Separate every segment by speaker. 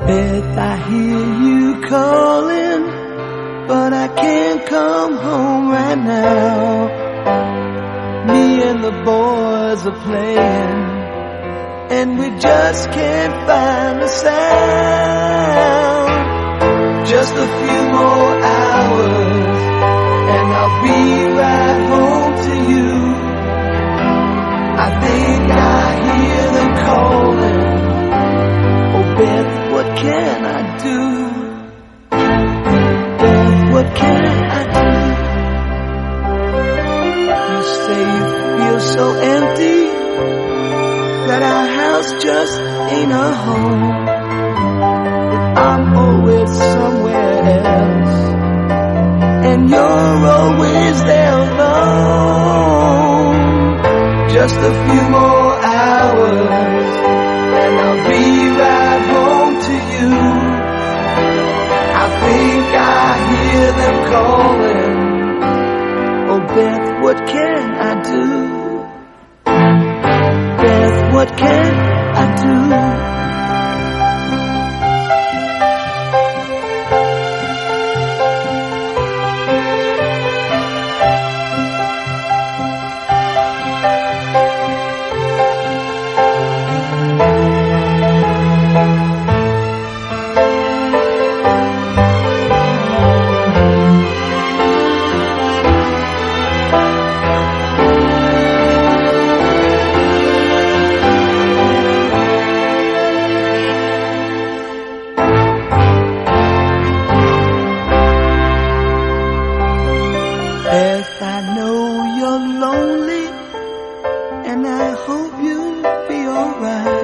Speaker 1: Beth, I hear you calling, but I can't come home right now. Me and the boys are playing, and we just can't find the sound. Just a few more hours, and I'll be right home to you. I think I hear them calling. Oh, Beth, what can I do? Beth, what can I do? You say you feel so empty, that our house just ain't a home. But I'm always somewhere else, and you're always there alone. Just a few more hours, and I'll be right home to you. I think I hear them calling. Oh, Beth, what can I do? Beth, what can I do? Beth, I know you're lonely, and I hope you'll be alright,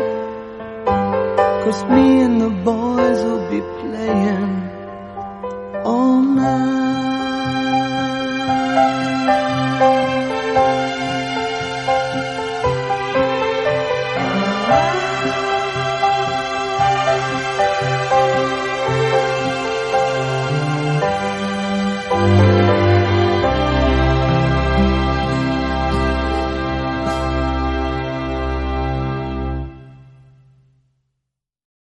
Speaker 1: 'cause me and the boys will be playing all night.